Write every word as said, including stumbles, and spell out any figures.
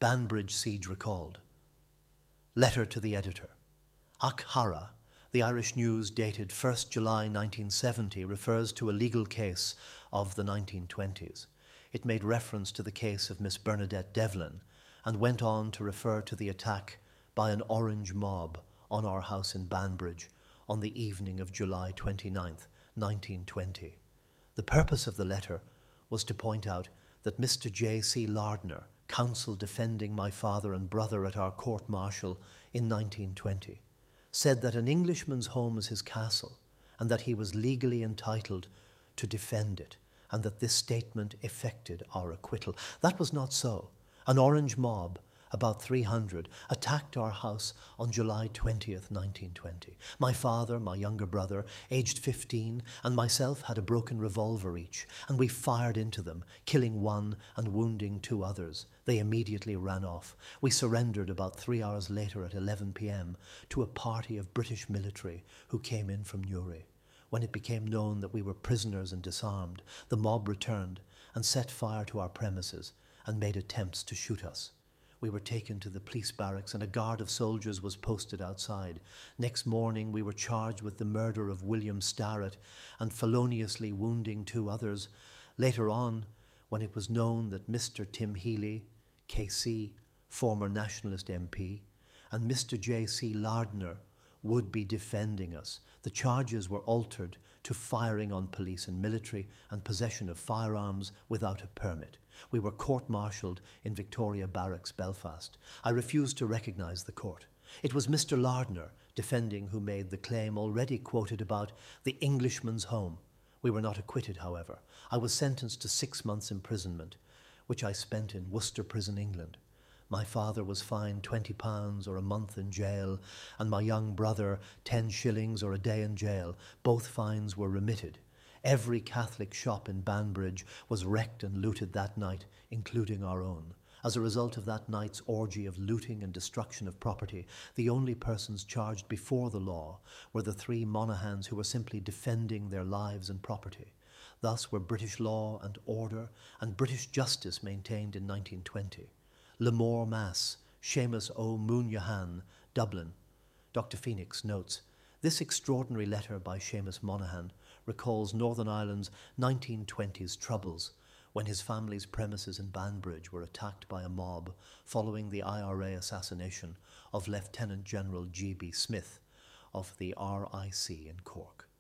Banbridge siege recalled. Letter to the editor. Ac Hara, the Irish News dated first of July nineteen seventy, refers to a legal case of the nineteen twenties. It made reference to the case of Miss Bernadette Devlin and went on to refer to the attack by an orange mob on our house in Banbridge on the evening of July twenty-ninth, nineteen twenty. The purpose of the letter was to point out that Mister J C Lardner, counsel defending my father and brother at our court-martial in nineteen twenty, said that an Englishman's home is his castle and that he was legally entitled to defend it, and that this statement effected our acquittal. That was not so. An orange mob, about three hundred, attacked our house on July twentieth, nineteen twenty. My father, my younger brother, aged fifteen, and myself had a broken revolver each, and we fired into them, killing one and wounding two others. They immediately ran off. We surrendered about three hours later at eleven p m to a party of British military who came in from Newry. When it became known that we were prisoners and disarmed, the mob returned and set fire to our premises and made attempts to shoot us. We were taken to the police barracks and a guard of soldiers was posted outside. Next morning we were charged with the murder of William Starrett and feloniously wounding two others. Later on, when it was known that Mister Tim Healy, K C, former Nationalist M P, and Mister J C Lardner would be defending us, the charges were altered to firing on police and military and possession of firearms without a permit. We were court-martialed in Victoria Barracks, Belfast. I refused to recognise the court. It was Mister Lardner, defending, who made the claim already quoted about the Englishman's home. We were not acquitted, however. I was sentenced to six months' imprisonment, which I spent in Worcester Prison, England. My father was fined twenty pounds or a month in jail, and my young brother ten shillings or a day in jail. Both fines were remitted. Every Catholic shop in Banbridge was wrecked and looted that night, including our own. As a result of that night's orgy of looting and destruction of property, the only persons charged before the law were the three Monaghan's who were simply defending their lives and property. Thus were British law and order and British justice maintained in nineteen twenty. Lamore Mass, Seamus O. Moonyahan, Dublin. Doctor Phoenix notes, this extraordinary letter by Seamus Monaghan recalls Northern Ireland's nineteen twenties troubles when his family's premises in Banbridge were attacked by a mob following the I R A assassination of Lieutenant General G B Smith of the R I C in Cork.